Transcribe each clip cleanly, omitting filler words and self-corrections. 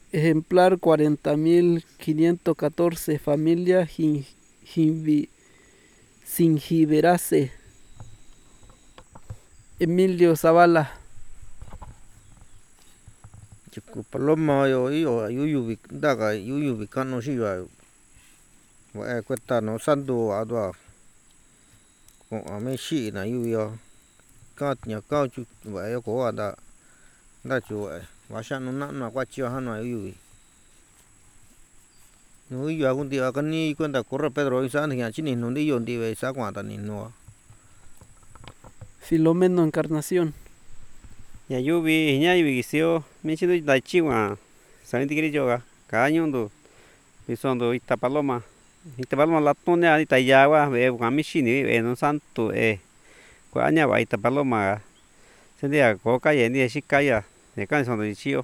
Ejemplar 40.514, familia Zingiberaceae. Emilio Zavala. Chico paloma yo yuyu daga yuyu bikano shi yo wa kweta no sandu adwa ko ame shi na yu yo ka nya ka chu wa yo ko ada da chu wa sha no na kwa chi ha no yu no yu agun dia kan ni cuenta corre Pedro isa ni chi ni no ndi yo ndi ve sa kwa ta ni no Filomeno Encarnación. Ya yuvi ña yuvi gisio michido da chiwa santi kiri yoga kañondo bisondo ita paloma la tone ita yawa ve kamishini ve no santo ko aña va ita paloma sendia ko calle ni shikaya de kan sondo chio.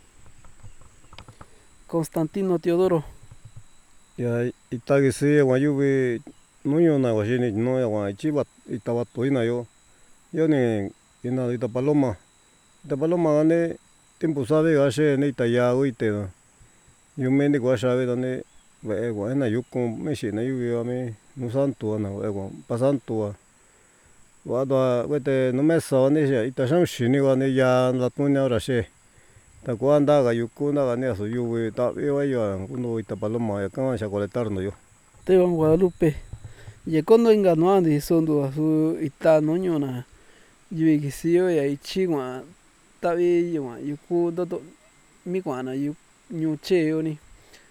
Constantino Teodoro. Ya ita gisi wa yuvi nuño na wa shini no ya wa chiva ita va toina yo ni ina ita paloma gane tiempo sabe ga she ni ita ya uite no yo me ni wa sabe dane ve wa na yuko me shi na yuvi ame no santo na wa pasanto wa da vete no me sa ni she ita sham shini wa ni ya la tunia ora she ta ko anda ga yuko na ga ne so yuvi ta ve wa yo no ita paloma ya kan sha colectar no yo Esteban Guadalupe. Ye kondo inga no andi sondo su ita nuño na yuvi gisio ya ichigua tavi yua yuku dodo mi guana yu che yo ni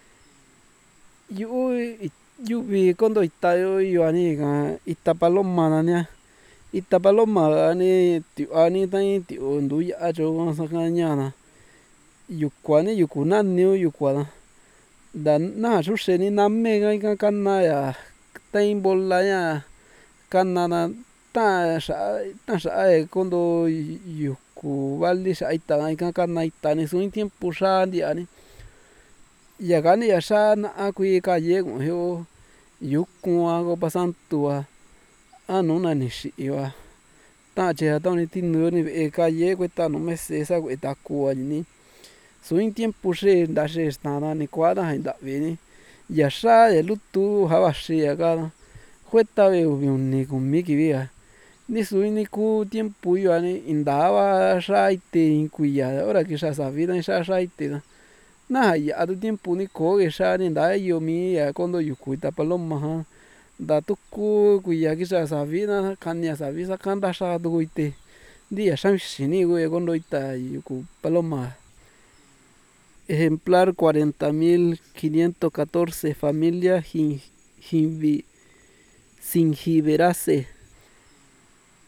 yuvi kondo ita yo yuani ga ita paloma na nia ita paloma ani ti ani tai ti ndu ya cho sa kaña na yukuani yukunani yukua da na xuxe ni na me ga kana ya tai bola ya kana na ta sha kondo yuku vali sha ita ga kana ita ni su tiempo xa ndia ni ya gani ya xa na kui calle go yo yuku go pasanto no na ni xi wa ta che ta ni ti no ni calle cuesta no me se esa cuesta ku ni su tiempo xe nda xe sta na ni kuada nda vi ni ya xa ya lutu ja va xi ya ga cuesta ve ni con mi ki via ni su ni ku tiempo yo ni indaba xa ite kuiya ora que xa sa vida xa ite na ya tu tiempo ni ko ge xa ni nda yo mi ya kondo yuku ita paloma ja nda tu ku kuiya ki xa sa vida kania sa vida kanda xa tu ite ndia xa xini go kondo ita yuku paloma. Ejemplar 40.514, familia Zingiberaceae.